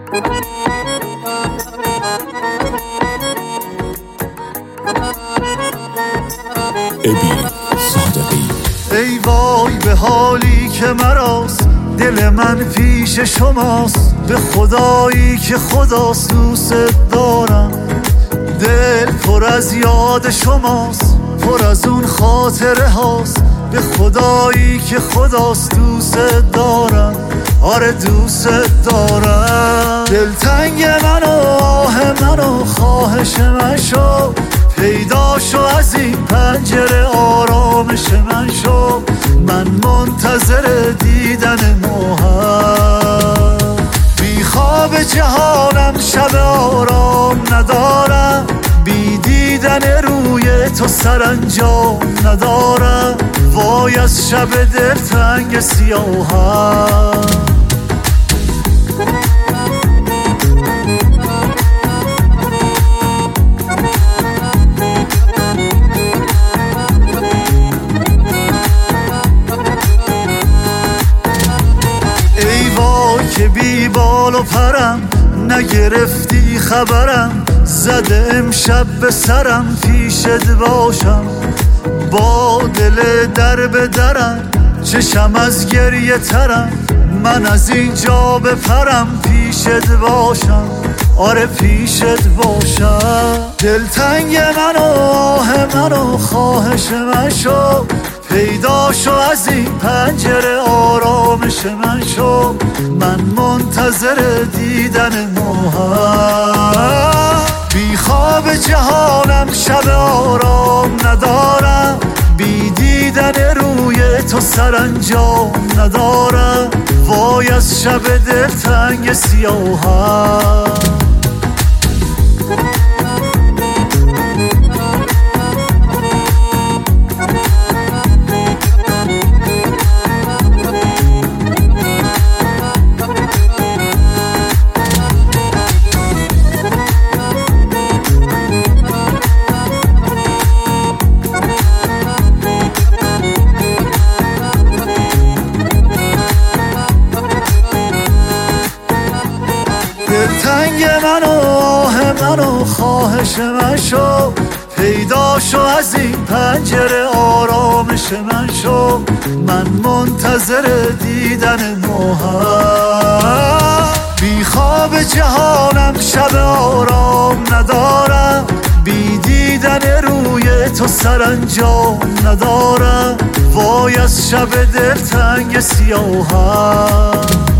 ابی صادقی. ای وای به حالی که مراست، دل من پیش شماست، به خدایی که خداست دوست دارم. دل پر از یاد شماست، پر از اون خاطره هاست، به خدایی که خداست دوست دارم. آره دوست دارم. دلتنگ من و آه من و خواهش من شو، پیدا شو از این پنجره آرامش من شو. من منتظر دیدن ماهم، بی خواب جهانم، شب آرام ندارم، بی دیدن روی تو سرانجام ندارم. وای از شب دلتنگ سیاهم. که بی بال و پرم، نگرفتی خبرم، زده امشب به سرم پیشت باشم. با دل در به درم، چشم از گریه ترم، من از اینجا بپرم پیشت باشم. آره پیشت باشم. دلتنگ من و آه من و خواهش من شو، پیدا شو از این پنجره آرامش من شو. من منتظر دیدن ماهم، بی خواب جهانم، شب آرام ندارم، بی دیدن روی تو سرانجام ندارم. وای از شب دلتنگ سیاهم. دلتنگ من و آه من و خواهش من شو، پیدا شو از این پنجره آرامش من شو. من منتظر دیدن ماهم، بی خواب جهانم، شب آرام ندارم، بی دیدن روی تو سرانجام ندارم. وای از شب دلتنگ سیاهم.